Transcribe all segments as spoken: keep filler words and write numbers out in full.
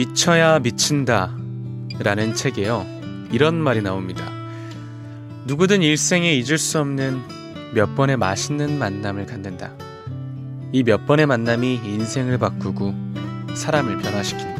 미쳐야 미친다 라는 책에요, 이런 말이 나옵니다. 누구든 일생에 잊을 수 없는 몇 번의 맛있는 만남을 갖는다. 이 몇 번의 만남이 인생을 바꾸고 사람을 변화시킨다.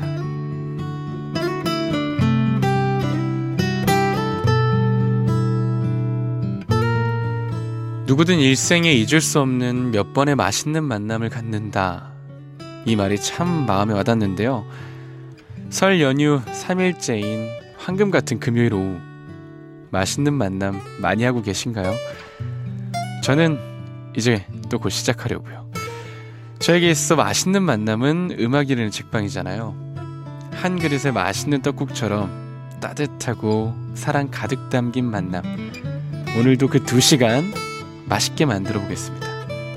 누구든 일생에 잊을 수 없는 몇 번의 맛있는 만남을 갖는다. 이 말이 참 마음에 와닿는데요. 설 연휴 삼 일째인 황금 같은 금요일 오후, 맛있는 만남 많이 하고 계신가요? 저는 이제 또 곧 시작하려고요. 저에게 있어 맛있는 만남은 음악이라는 책방이잖아요. 한 그릇의 맛있는 떡국처럼 따뜻하고 사랑 가득 담긴 만남, 오늘도 그 두 시간 맛있게 만들어 보겠습니다.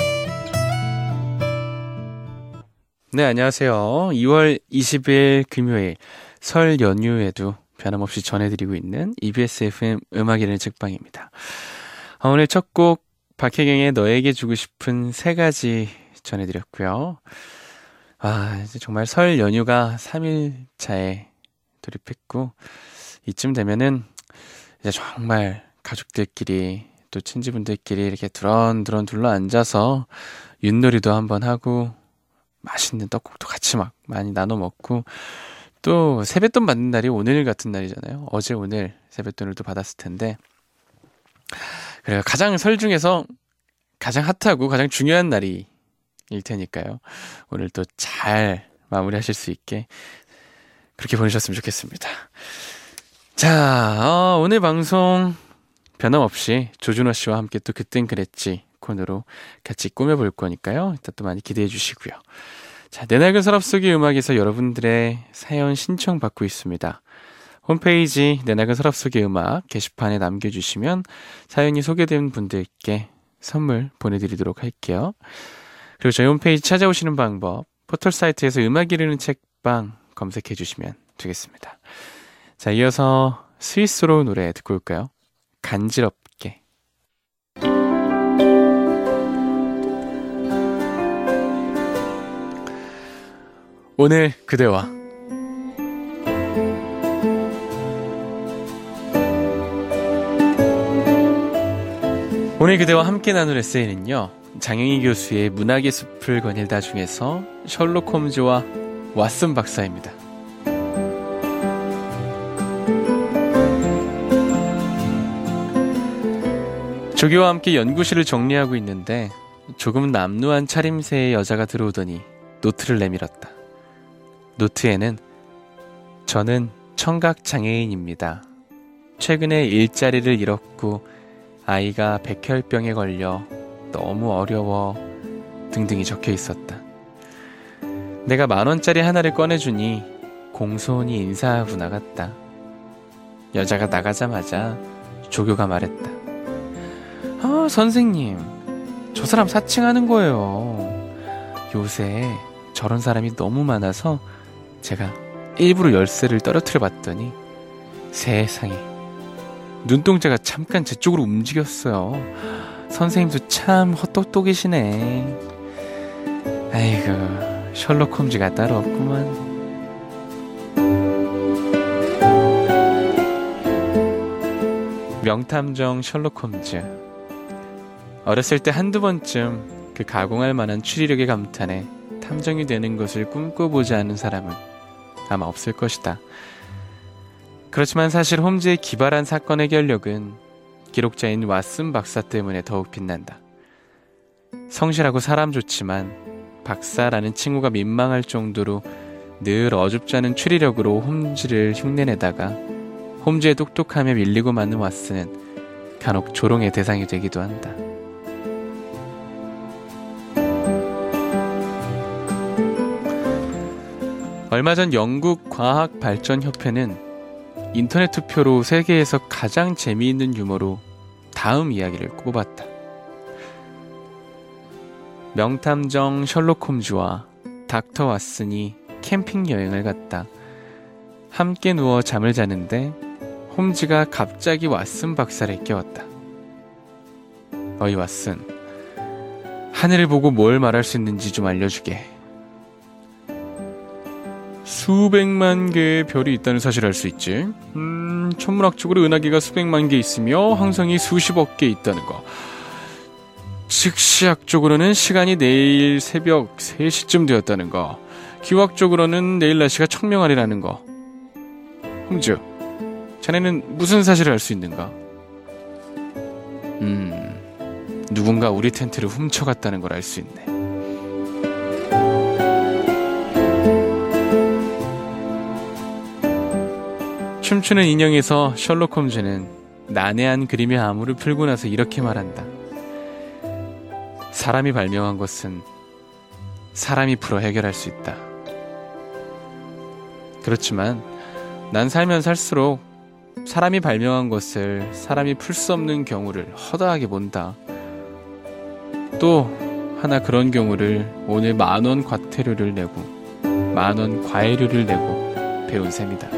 네, 안녕하세요. 이월 이십일 금요일 설 연휴에도 변함없이 전해드리고 있는 이비에스 에프엠 음악이라는 책방입니다. 오늘 첫 곡 박혜경의 너에게 주고 싶은 세 가지 전해드렸고요. 아, 이제 정말 설 연휴가 삼 일차에 돌입했고, 이쯤 되면은 이제 정말 가족들끼리 또 친지분들끼리 이렇게 두런두런 둘러 앉아서 윷놀이도 한번 하고 맛있는 떡국도 같이 막 많이 나눠 먹고, 또 세뱃돈 받는 날이 오늘 같은 날이잖아요. 어제 오늘 세뱃돈을 또 받았을 텐데, 그래요. 가장 설 중에서 가장 핫하고 가장 중요한 날이 일 테니까요. 오늘 또 잘 마무리하실 수 있게 그렇게 보내셨으면 좋겠습니다. 자, 어, 오늘 방송 변함없이 조준호 씨와 함께 또 그땐 그랬지 코너로 같이 꾸며볼 거니까요. 이따 또 많이 기대해 주시고요. 자, 내 낡은 서랍 속의 음악에서 여러분들의 사연 신청받고 있습니다. 홈페이지 내 낡은 서랍 속의 음악 게시판에 남겨주시면 사연이 소개된 분들께 선물 보내드리도록 할게요. 그리고 저희 홈페이지 찾아오시는 방법, 포털 사이트에서 음악 이르는 책방 검색해 주시면 되겠습니다. 자, 이어서 스위스로 노래 듣고 올까요? 간지럽게. 오늘 그대와 오늘 그대와 함께 나눌 에세이는요, 장영희 교수의 문학의 숲을 거닐다 중에서 셜록 홈즈와 왓슨 박사입니다. 조교와 함께 연구실을 정리하고 있는데 조금 남루한 차림새의 여자가 들어오더니 노트를 내밀었다. 노트에는 저는 청각장애인입니다. 최근에 일자리를 잃었고 아이가 백혈병에 걸려 너무 어려워 등등이 적혀 있었다. 내가 만원짜리 하나를 꺼내주니 공손히 인사하고 나갔다. 여자가 나가자마자 조교가 말했다. 아, 선생님, 저 사람 사칭하는 거예요. 요새 저런 사람이 너무 많아서 제가 일부러 열쇠를 떨어뜨려 봤더니 세상에 눈동자가 잠깐 제 쪽으로 움직였어요. 선생님도 참 헛똑똑이시네. 아이고, 셜록 홈즈가 따로 없구만. 명탐정 셜록 홈즈. 어렸을 때 한두 번쯤 그 가공할 만한 추리력의 감탄에 탐정이 되는 것을 꿈꿔보지 않은 사람은 아마 없을 것이다. 그렇지만 사실 홈즈의 기발한 사건 해결력은 기록자인 왓슨 박사 때문에 더욱 빛난다. 성실하고 사람 좋지만 박사라는 칭호가 민망할 정도로 늘 어줍지 않은 추리력으로 홈즈를 흉내내다가 홈즈의 똑똑함에 밀리고 마는 왓슨은 간혹 조롱의 대상이 되기도 한다. 얼마 전 영국 과학발전협회는 인터넷 투표로 세계에서 가장 재미있는 유머로 다음 이야기를 꼽았다. 명탐정 셜록 홈즈와 닥터 왓슨이 캠핑 여행을 갔다. 함께 누워 잠을 자는데 홈즈가 갑자기 왓슨 박사를 깨웠다. 어이 왓슨, 하늘을 보고 뭘 말할 수 있는지 좀 알려주게. 수백만 개의 별이 있다는 사실을 알 수 있지. 음, 천문학적으로 은하계가 수백만 개 있으며 항성이 수십억 개 있다는 거. 즉시학적으로는 시간이 내일 새벽 세 시쯤 되었다는 거. 기후학적으로는 내일 날씨가 청명하리라는 거. 흠즈, 자네는 무슨 사실을 알 수 있는가? 음, 누군가 우리 텐트를 훔쳐갔다는 걸 알 수 있네. 춤추는 인형에서 셜록 홈즈는 난해한 그림의 암호를 풀고 나서 이렇게 말한다. 사람이 발명한 것은 사람이 풀어 해결할 수 있다. 그렇지만 난 살면 살수록 사람이 발명한 것을 사람이 풀 수 없는 경우를 허다하게 본다. 또 하나 그런 경우를 오늘 만원 과태료를 내고 만원 과외료를 내고 배운 셈이다.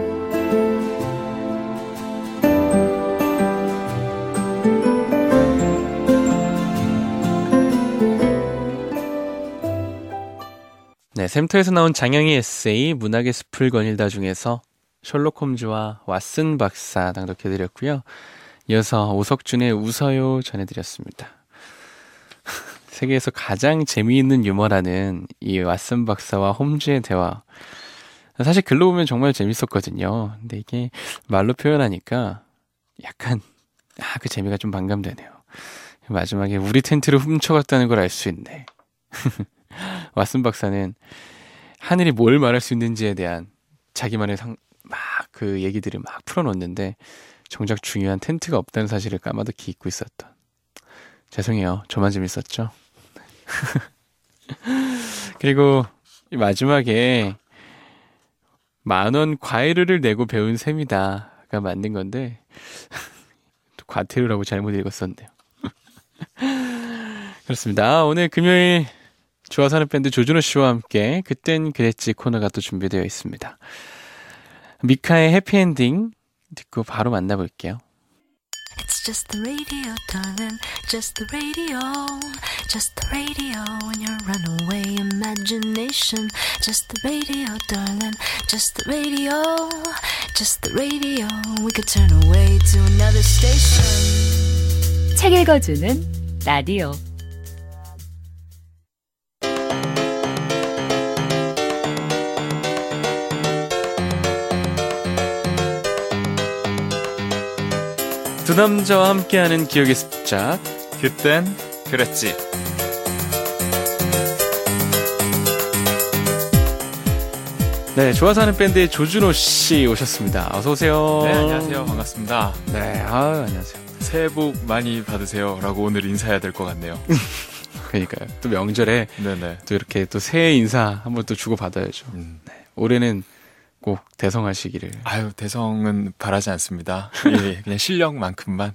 네, 샘터에서 나온 장영희 에세이 문학의 숲을 거닐다 중에서 셜록 홈즈와 왓슨 박사 낭독해드렸고요. 이어서 오석준의 웃어요 전해드렸습니다. 세계에서 가장 재미있는 유머라는 이 왓슨 박사와 홈즈의 대화. 사실 글로 보면 정말 재밌었거든요. 근데 이게 말로 표현하니까 약간 아, 그 재미가 좀 반감되네요. 마지막에 우리 텐트를 훔쳐갔다는 걸 알 수 있네. 왓슨 박사는 하늘이 뭘 말할 수 있는지에 대한 자기만의 상, 막 그 얘기들을 막 풀어놓는데 정작 중요한 텐트가 없다는 사실을 까마득히 잊고 있었던. 죄송해요. 저만 재밌었죠. 그리고 마지막에 만원 과외료를 내고 배운 셈이다가 맞는 건데 과태료라고 잘못 읽었었네요. 그렇습니다. 오늘 금요일 좋아서 하는 밴드 조준호 씨와 함께 그땐 그랬지 코너가 또 준비되어 있습니다. 미카의 해피엔딩 듣고 바로 만나볼게요. It's just the radio, darling. Just the radio. Just the radio in your runaway imagination. Just the radio, darling. Just the radio. Just the radio. We could turn away to another station. 책 읽어주는 라디오. 두 남자와 함께하는 기억의 습작. 그땐 그랬지. 네, 좋아서 하는 밴드의 조준호 씨 오셨습니다. 어서 오세요. 네, 안녕하세요. 반갑습니다. 네, 아, 안녕하세요. 새해 복 많이 받으세요. 라고 오늘 인사해야 될 것 같네요. 그러니까요. 또 명절에 네네. 또 이렇게 또 새해 인사 한번 또 주고 받아야죠. 음. 네, 올해는 꼭 대성하시기를. 아유, 대성은 바라지 않습니다. 예, 그냥 실력만큼만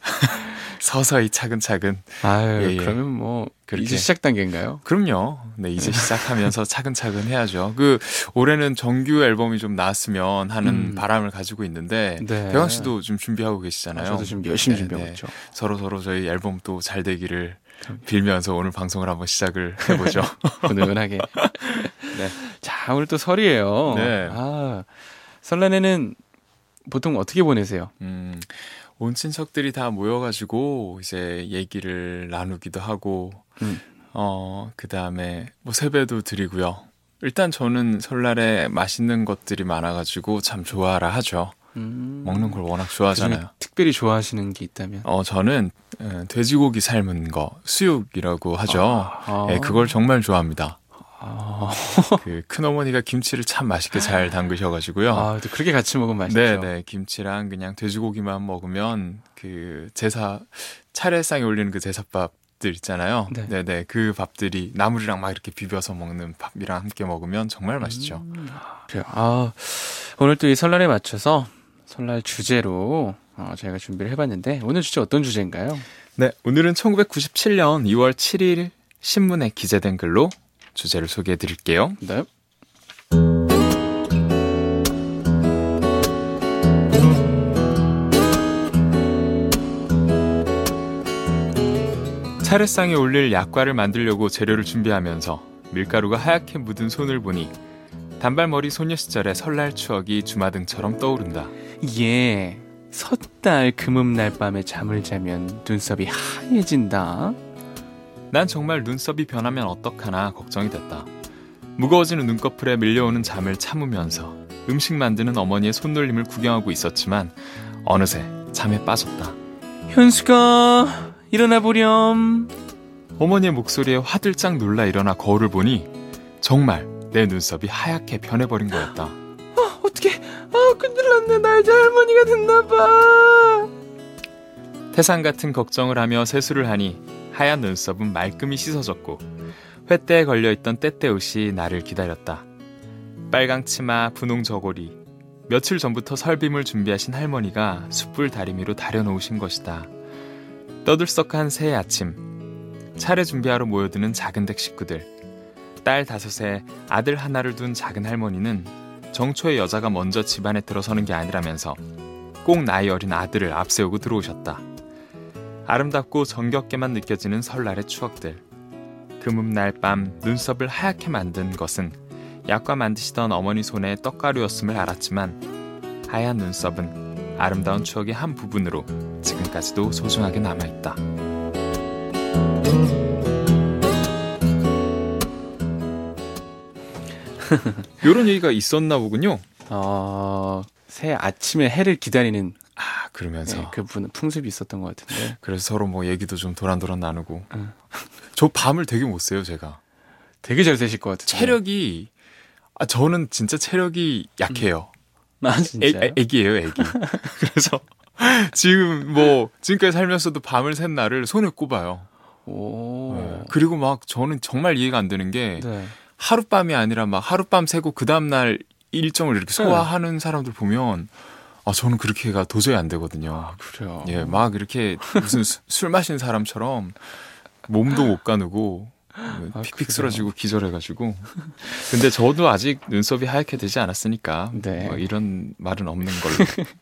서서히 차근차근. 아유, 예, 예. 그러면 뭐 그렇게. 이제 시작 단계인가요? 그럼요. 네, 이제 시작하면서 차근차근 해야죠. 그 올해는 정규 앨범이 좀 나왔으면 하는 음. 바람을 가지고 있는데 네. 대광 씨도 좀 준비하고 계시잖아요. 아, 저도 지금 열심히 네, 준비하고 네. 있죠. 서로 서로 저희 앨범 또 잘 되기를 빌면서 오늘 방송을 한번 시작을 해보죠. 은은하게. 네. 자, 오늘 또 설이에요. 네. 아, 설날에는 보통 어떻게 보내세요? 음, 온 친척들이 다 모여가지고 이제 얘기를 나누기도 하고, 음. 어, 그 다음에 뭐 세배도 드리고요. 일단 저는 설날에 맛있는 것들이 많아가지고 참 좋아라 하죠. 음. 먹는 걸 워낙 그중에 좋아하잖아요. 특별히 좋아하시는 게 있다면? 어, 저는 에, 돼지고기 삶은 거, 수육이라고 하죠. 아. 예, 그걸 정말 좋아합니다. 아, 그 큰어머니가 김치를 참 맛있게 잘 담그셔가지고요. 아, 또 그렇게 같이 먹으면 맛있죠. 네네, 김치랑 그냥 돼지고기만 먹으면 그 제사 차례상에 올리는 그 제사밥들 있잖아요. 네. 네네, 그 밥들이 나물이랑 막 이렇게 비벼서 먹는 밥이랑 함께 먹으면 정말 맛있죠. 음, 그래요. 아, 오늘 또 이 설날에 맞춰서 설날 주제로 어, 저희가 준비를 해봤는데 오늘 주제 어떤 주제인가요? 네, 오늘은 천구백구십칠 년 이월 칠일 신문에 기재된 글로 주제를 소개해 드릴게요. 네. 차례상에 올릴 약과를 만들려고 재료를 준비하면서 밀가루가 하얗게 묻은 손을 보니 단발머리 소녀 시절의 설날 추억이 주마등처럼 떠오른다. 예, 섣달 금음날 밤에 잠을 자면 눈썹이 하얘진다. 난 정말 눈썹이 변하면 어떡하나 걱정이 됐다. 무거워지는 눈꺼풀에 밀려오는 잠을 참으면서 음식 만드는 어머니의 손놀림을 구경하고 있었지만 어느새 잠에 빠졌다. 현수가 일어나 보렴. 어머니의 목소리에 화들짝 놀라 일어나 거울을 보니 정말 내 눈썹이 하얗게 변해버린 거였다. 아, 어떡해. 아, 큰일 났네. 나 이제 할머니가 됐나봐. 태산 같은 걱정을 하며 세수를 하니 하얀 눈썹은 말끔히 씻어졌고 횃대에 걸려있던 떼떼옷이 나를 기다렸다. 빨강 치마, 분홍 저고리. 며칠 전부터 설빔을 준비하신 할머니가 숯불 다리미로 다려놓으신 것이다. 떠들썩한 새해 아침. 차례 준비하러 모여드는 작은댁 식구들. 딸 다섯에 아들 하나를 둔 작은 할머니는 정초의 여자가 먼저 집안에 들어서는 게 아니라면서 꼭 나이 어린 아들을 앞세우고 들어오셨다. 아름답고 정겹게만 느껴지는 설날의 추억들. 금음날 밤 눈썹을 하얗게 만든 것은 약과 만드시던 어머니 손에 떡가루였음을 알았지만 하얀 눈썹은 아름다운 추억의 한 부분으로 지금까지도 소중하게 남아있다. 이런 얘기가 있었나 보군요. 어, 새 아침에 해를 기다리는 아, 그러면서 네, 그분 풍습이 있었던 것 같은데. 그래서 서로 뭐 얘기도 좀 도란도란 나누고. 응. 저 밤을 되게 못 새요, 제가. 되게 잘 새실 것 같은데. 체력이 아 저는 진짜 체력이 약해요. 아, 진짜요? 애, 애기예요, 애기. 그래서 지금 뭐 지금까지 살면서도 밤을 샌 날을 손에 꼽아요. 오. 네. 그리고 막 저는 정말 이해가 안 되는 게 네. 하룻밤이 아니라 막 하룻밤 새고 그 다음날 일정을 이렇게 소화하는 네. 사람들 보면 아 저는 그렇게가 도저히 안 되거든요. 아, 그래요. 예, 막 이렇게 무슨 수, 술 마신 사람처럼 몸도 못 가누고 아, 픽픽 그래요? 쓰러지고 기절해가지고. 근데 저도 아직 눈썹이 하얗게 되지 않았으니까 네. 뭐 이런 말은 없는 걸로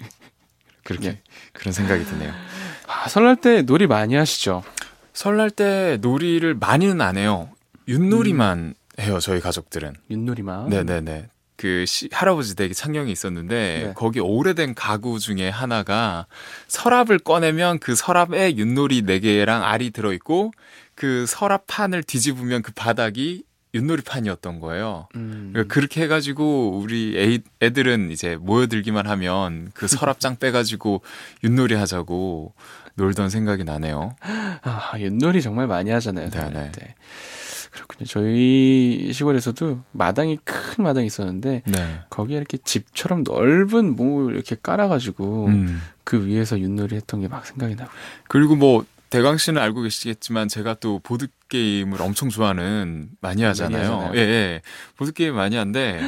그렇게 네. 그런 생각이 드네요. 아, 설날 때 놀이 많이 하시죠? 설날 때 놀이를 많이는 안 해요. 윷놀이만 음. 해요, 저희 가족들은. 윷놀이만? 네네네. 그 시, 할아버지 댁에 창녕이 있었는데 네. 거기 오래된 가구 중에 하나가 서랍을 꺼내면 그 서랍에 윷놀이 네 개랑 알이 들어있고 그 서랍판을 뒤집으면 그 바닥이 윷놀이판이었던 거예요. 음. 그러니까 그렇게 해가지고 우리 애, 애들은 이제 모여들기만 하면 그 서랍장 빼가지고 윷놀이 하자고 놀던 생각이 나네요. 아, 윷놀이 정말 많이 하잖아요. 네네. 설날 때. 그렇군요. 저희 시골에서도 마당이 큰 마당이 있었는데 네. 거기에 이렇게 집처럼 넓은 뭐 이렇게 깔아가지고 음. 그 위에서 윷놀이 했던 게 막 생각이 나고. 그리고 뭐 대강 씨는 알고 계시겠지만 제가 또 보드 게임을 엄청 좋아하는 많이 하잖아요. 많이 하잖아요. 예, 예. 보드 게임 많이 하는데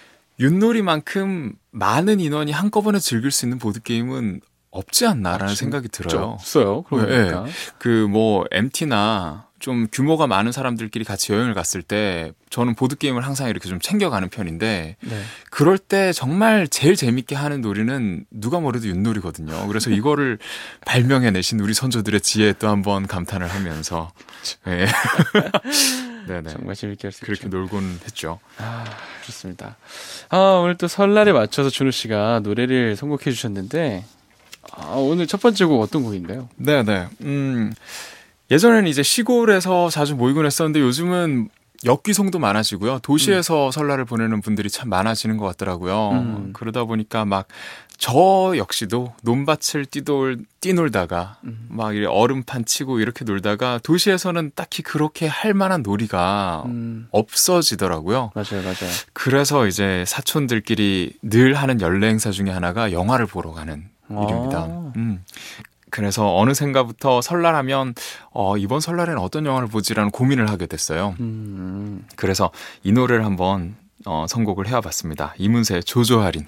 윷놀이만큼 많은 인원이 한꺼번에 즐길 수 있는 보드 게임은 없지 않나라는 아, 생각이 들어요. 없어요. 그러고 예, 보니까. 그 뭐 엠티나 좀 규모가 많은 사람들끼리 같이 여행을 갔을 때 저는 보드 게임을 항상 이렇게 좀 챙겨가는 편인데 네. 그럴 때 정말 제일 재밌게 하는 놀이는 누가 뭐래도 윷놀이거든요. 그래서 이거를 발명해내신 우리 선조들의 지혜에 또 한번 감탄을 하면서 네. 네네. 정말 재밌게 할 수 그렇게 있죠. 놀곤 했죠. 아, 좋습니다. 아, 오늘 또 설날에 맞춰서 준우 씨가 노래를 선곡해 주셨는데 아, 오늘 첫 번째 곡 어떤 곡인가요? 네네. 음, 예전에는 이제 시골에서 자주 모이곤 했었는데 요즘은 역귀송도 많아지고요. 도시에서 음. 설날을 보내는 분들이 참 많아지는 것 같더라고요. 음. 그러다 보니까 막 저 역시도 논밭을 뛰돌, 뛰놀다가 음. 막 얼음판 치고 이렇게 놀다가 도시에서는 딱히 그렇게 할 만한 놀이가 음. 없어지더라고요. 맞아요, 맞아요. 그래서 이제 사촌들끼리 늘 하는 연례 행사 중에 하나가 영화를 보러 가는 아. 일입니다. 음. 그래서 어느샌가부터 설날하면 어, 이번 설날에는 어떤 영화를 보지라는 고민을 하게 됐어요. 음. 그래서 이 노래를 한번 어, 선곡을 해와봤습니다. 이문세의 조조할인.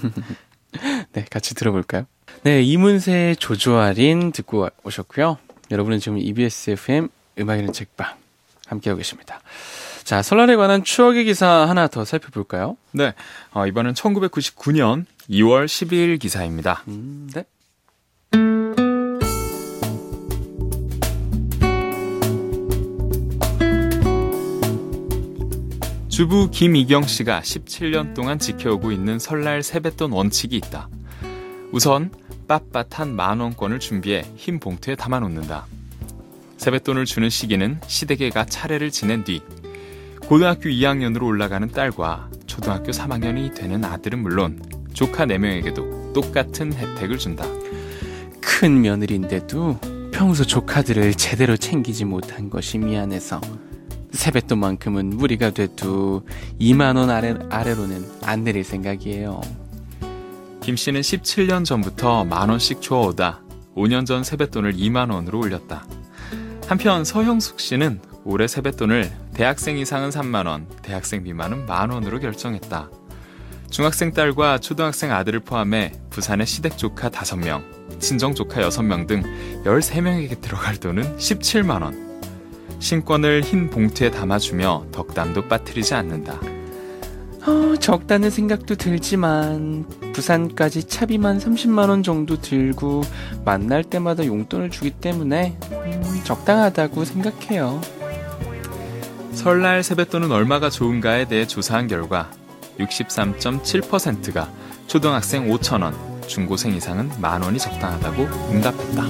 네, 같이 들어볼까요? 네, 이문세의 조조할인 듣고 오셨고요. 여러분은 지금 이비에스 에프엠 음악이는 책방 함께하고 계십니다. 자, 설날에 관한 추억의 기사 하나 더 살펴볼까요? 네, 어, 이번엔 천구백구십구 년 이월 십이일 기사입니다. 음, 네. 주부 김이경 씨가 십칠 년 동안 지켜오고 있는 설날 세뱃돈 원칙이 있다. 우선 빳빳한 만원권을 준비해 흰 봉투에 담아놓는다. 세뱃돈을 주는 시기는 시댁에가 차례를 지낸 뒤 고등학교 이 학년으로 올라가는 딸과 초등학교 삼 학년이 되는 아들은 물론 조카 네 명에게도 똑같은 혜택을 준다. 큰 며느리인데도 평소 조카들을 제대로 챙기지 못한 것이 미안해서 세뱃돈만큼은 무리가 돼도 이만 원 아래, 아래로는 안 내릴 생각이에요. 김 씨는 십칠 년 전부터 만 원씩 주워오다 오 년 전 세뱃돈을 이만 원으로 올렸다. 한편 서형숙 씨는 올해 세뱃돈을 대학생 이상은 삼만 원, 대학생 미만은 만 원으로 결정했다. 중학생 딸과 초등학생 아들을 포함해 부산의 시댁 조카 다섯 명, 친정 조카 여섯 명 등 열세 명에게 들어갈 돈은 십칠만 원. 신권을 흰 봉투에 담아주며 덕담도 빠뜨리지 않는다. 어, 적다는 생각도 들지만 부산까지 차비만 삼십만 원 정도 들고 만날 때마다 용돈을 주기 때문에 음, 적당하다고 생각해요. 설날 세뱃돈은 얼마가 좋은가에 대해 조사한 결과 육십삼 점 칠 퍼센트가 초등학생 오천 원, 중고생 이상은 만 원이 적당하다고 응답했다.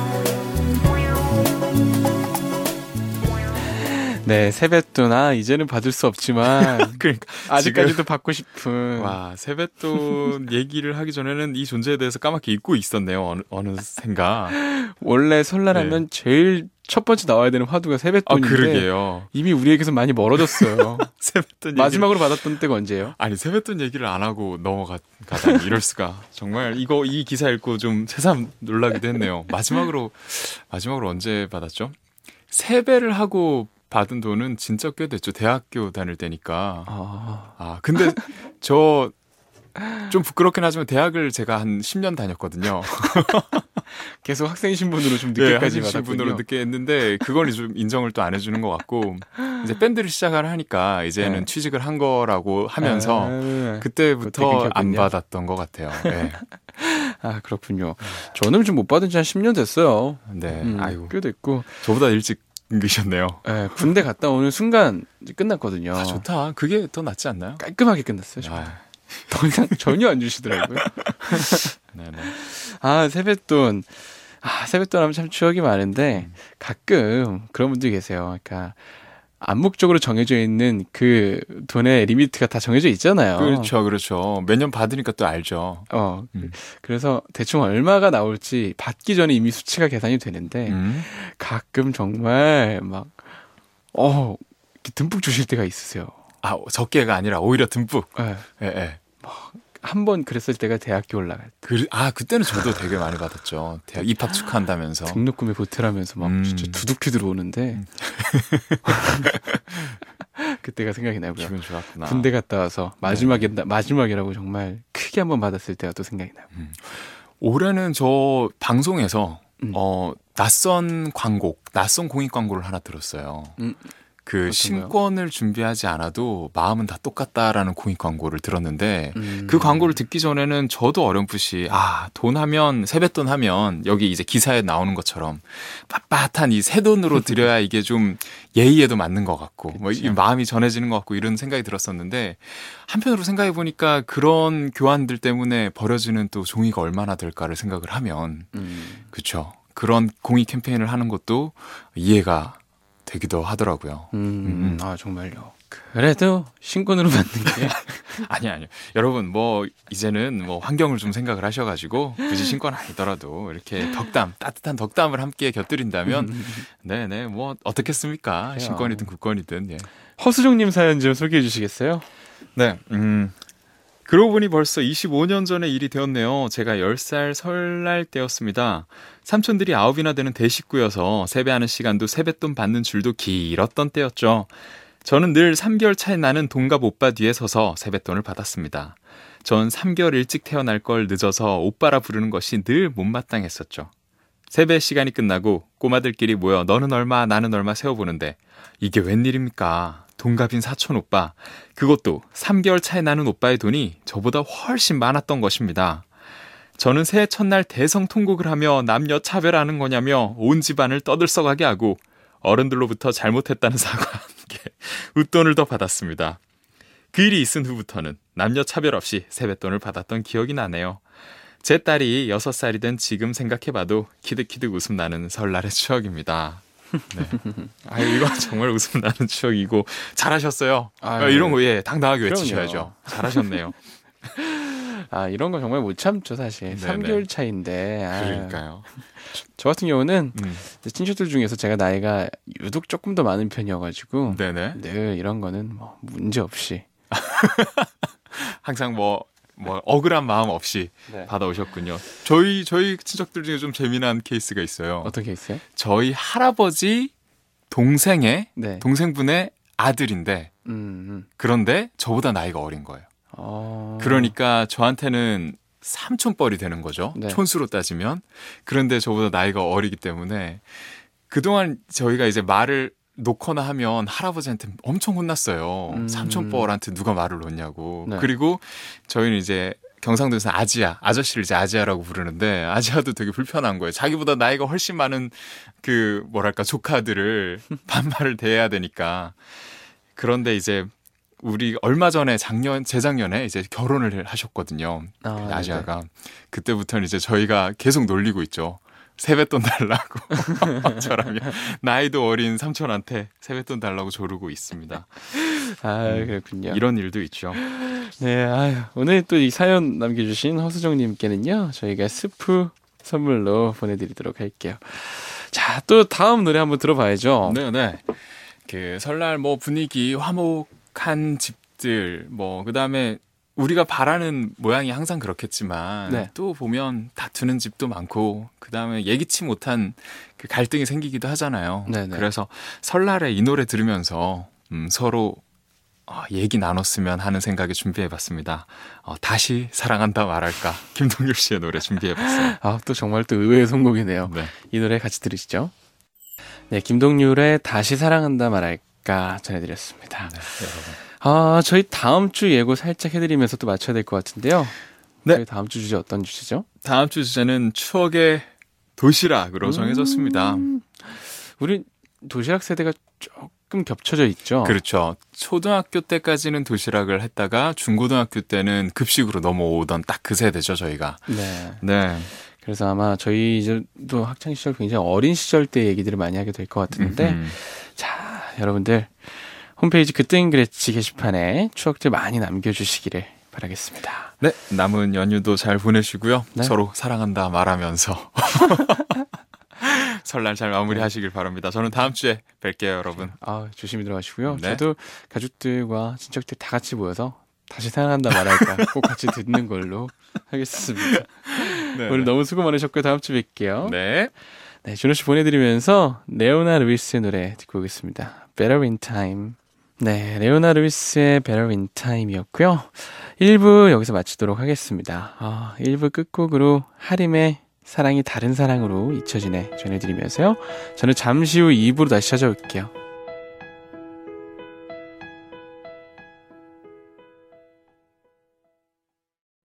네, 세뱃돈 아 이제는 받을 수 없지만 그러니까 아직까지도 지금, 받고 싶은. 와, 세뱃돈 얘기를 하기 전에는 이 존재에 대해서 까맣게 잊고 있었네요. 어느, 어느샌가. 원래 설날하면 네. 제일 첫 번째 나와야 되는 화두가 세뱃돈인데 아, 그러게요. 이미 우리에게서 많이 멀어졌어요. 세뱃돈 마지막으로 얘기를... 받았던 때가 언제예요? 아니, 세뱃돈 얘기를 안 하고 넘어가다니 이럴 수가. 정말 이거 이 기사 읽고 좀 새삼 놀라기도 했네요. 마지막으로 마지막으로 언제 받았죠? 세배를 하고 받은 돈은 진짜 꽤 됐죠. 대학교 다닐 때니까. 아, 아 근데 저 좀 부끄럽긴 하지만 대학을 제가 한 십 년 다녔거든요. 계속 학생 신분으로 좀 늦게까지 네, 받았군요. 학생 신분으로 늦게 했는데 그걸 좀 인정을 또 안 해주는 것 같고 이제 밴드를 시작을 하니까 이제는 네. 취직을 한 거라고 하면서 아, 그때부터 안 받았던 것 같아요. 네. 아, 그렇군요. 저는 좀 못 받은 지 한 십 년 됐어요. 네, 음, 아이고 꽤 됐고 저보다 일찍 계셨네요. 네, 군대 갔다 오는 순간 이제 끝났거든요. 아, 좋다. 그게 더 낫지 않나요? 깔끔하게 끝났어요. 아. 더 이상 전혀 안 주시더라고요. 네네. 아, 세뱃돈. 아, 세뱃돈 하면 참 추억이 많은데 음. 가끔 그런 분들이 계세요. 그러니까 암묵적으로 정해져 있는 그 돈의 리미트가 다 정해져 있잖아요. 그렇죠, 그렇죠. 매년 받으니까 또 알죠. 어, 음. 그래서 대충 얼마가 나올지 받기 전에 이미 수치가 계산이 되는데 음. 가끔 정말 막 어, 듬뿍 주실 때가 있으세요. 아, 적게가 아니라 오히려 듬뿍. 네. 네, 네. 한 번 그랬을 때가 대학교 올라갈 때. 그, 아, 그때는 저도 되게 많이 받았죠. 대학 입학 축하한다면서. 등록금에 보태라면서 막 음. 진짜 두둑히 들어오는데. 음. 그때가 생각이 나고요. 기분 좋았구나. 군대 갔다 와서 마지막에, 네. 마지막이라고 정말 크게 한번 받았을 때가 또 생각이 나요. 음. 올해는 저 방송에서 음. 어, 낯선 광고, 낯선 공익 광고를 하나 들었어요. 음. 그 신권을 준비하지 않아도 마음은 다 똑같다라는 공익 광고를 들었는데 음. 그 광고를 듣기 전에는 저도 어렴풋이 아, 돈 하면 세뱃돈 하면 여기 이제 기사에 나오는 것처럼 빳빳한 이 새 돈으로 드려야 이게 좀 예의에도 맞는 것 같고 뭐 이 마음이 전해지는 것 같고 이런 생각이 들었었는데 한편으로 생각해 보니까 그런 교환들 때문에 벌어지는 또 종이가 얼마나 될까를 생각을 하면 음. 그렇죠. 그런 공익 캠페인을 하는 것도 이해가 되기도 하더라고요. 음, 음. 아, 정말요. 그래도 신권으로 받는 게 아니 아니요. 여러분 뭐 이제는 뭐 환경을 좀 생각을 하셔가지고 굳이 신권 아니더라도 이렇게 덕담 따뜻한 덕담을 함께 곁들인다면 네네 뭐 어떻겠습니까? 그래요. 신권이든 국권이든. 예. 허수정님 사연 좀 소개해 주시겠어요? 네. 음. 그러고 보니 벌써 이십오 년 전의 일이 되었네요. 제가 열 살 설날 때였습니다. 삼촌들이 아홉이나 되는 대식구여서 세배하는 시간도 세뱃돈 받는 줄도 길었던 때였죠. 저는 늘 삼 개월 차이 나는 동갑 오빠 뒤에 서서 세뱃돈을 받았습니다. 전 삼 개월 일찍 태어날 걸 늦어서 오빠라 부르는 것이 늘 못마땅했었죠. 세배 시간이 끝나고 꼬마들끼리 모여 너는 얼마 나는 얼마 세어보는데 이게 웬일입니까? 동갑인 사촌 오빠, 그것도 삼 개월 차이 나는 오빠의 돈이 저보다 훨씬 많았던 것입니다. 저는 새해 첫날 대성통곡을 하며 남녀 차별하는 거냐며 온 집안을 떠들썩하게 하고 어른들로부터 잘못했다는 사과와 함께 웃돈을 더 받았습니다. 그 일이 있은 후부터는 남녀 차별 없이 세뱃돈을 받았던 기억이 나네요. 제 딸이 여섯 살이 된 지금 생각해봐도 키득키득 웃음 나는 설날의 추억입니다. 네. 아, 이거 정말 웃음 나는 추억이고 잘하셨어요. 아, 이런 거 예, 당당하게 그럼요. 외치셔야죠. 잘하셨네요. 아, 이런 거 정말 못 참죠, 사실. 네네. 삼 개월 차인데. 아, 그러니까요. 저 같은 경우는 음. 친척들 중에서 제가 나이가 유독 조금 더 많은 편이어가지고 네네. 늘 이런 거는 뭐 문제 없이 항상 뭐, 뭐 억울한 마음 없이 네. 받아오셨군요. 저희 저희 친척들 중에 좀 재미난 케이스가 있어요. 어떤 케이스요? 저희 할아버지 동생의 네. 동생분의 아들인데 음, 음. 그런데 저보다 나이가 어린 거예요. 어... 그러니까 저한테는 삼촌뻘이 되는 거죠. 네. 촌수로 따지면. 그런데 저보다 나이가 어리기 때문에 그동안 저희가 이제 말을 놓거나 하면 할아버지한테 엄청 혼났어요. 음. 삼촌뻘한테 누가 말을 놓냐고. 네. 그리고 저희는 이제 경상도에서 아지야, 아저씨를 이제 아지야라고 부르는데 아지야도 되게 불편한 거예요. 자기보다 나이가 훨씬 많은 그 뭐랄까 조카들을 반말을 대해야 되니까. 그런데 이제 우리 얼마 전에 작년 재작년에 이제 결혼을 하셨거든요. 아, 그 아지아가. 그때부터는 이제 저희가 계속 놀리고 있죠. 세뱃돈 달라고. 저라면 나이도 어린 삼촌한테 세뱃돈 달라고 조르고 있습니다. 아, 그렇군요. 이런 일도 있죠. 네, 아유, 오늘 또 이 사연 남겨주신 허수정님께는요, 저희가 스프 선물로 보내드리도록 할게요. 자, 또 다음 노래 한번 들어봐야죠. 네네. 그 설날 뭐 분위기 화목한 집들 뭐 그다음에 우리가 바라는 모양이 항상 그렇겠지만 네. 또 보면 다투는 집도 많고 그다음에 예기치 못한 그 갈등이 생기기도 하잖아요. 네네. 그래서 설날에 이 노래 들으면서 음, 서로 어, 얘기 나눴으면 하는 생각에 준비해봤습니다. 어, 다시 사랑한다 말할까 김동률 씨의 노래 준비해봤어요. 아, 또 정말 또 의외의 선곡이네요. 네. 이 노래 같이 들으시죠. 네, 김동률의 다시 사랑한다 말할까 전해드렸습니다. 네, 여러분. 아, 저희 다음 주 예고 살짝 해드리면서 또 맞춰야 될 것 같은데요. 네. 저희 다음 주 주제 어떤 주제죠? 다음 주 주제는 추억의 도시락으로 정해졌습니다. 음, 우리 도시락 세대가 조금 겹쳐져 있죠. 그렇죠. 초등학교 때까지는 도시락을 했다가 중고등학교 때는 급식으로 넘어오던 딱 그 세대죠, 저희가. 네. 네. 그래서 아마 저희 이제 또 학창 시절 굉장히 어린 시절 때 얘기들을 많이 하게 될 것 같은데, 음흠. 자, 여러분들 홈페이지 그땐 그랬지 게시판에 추억들 많이 남겨주시기를 바라겠습니다. 네, 남은 연휴도 잘 보내시고요. 네. 서로 사랑한다 말하면서 설날 잘 마무리하시길 바랍니다. 저는 다음 주에 뵐게요, 여러분. 아, 조심히 들어가시고요. 네. 저도 가족들과 친척들 다 같이 모여서 다시 사랑한다 말할까 꼭 같이 듣는 걸로 하겠습니다. 네, 오늘 네. 너무 수고 많으셨고요. 다음 주 뵐게요. 네. 네, 준호 씨 보내드리면서 레오나 루이스의 노래 듣고 오겠습니다. Better in Time. 네, 레오나 루이스의 Better in Time이었고요. 일 부 여기서 마치도록 하겠습니다. 아, 일 부 끝곡으로 하림의 사랑이 다른 사랑으로 잊혀지네 전해드리면서요. 저는 잠시 후 이 부로 다시 찾아올게요.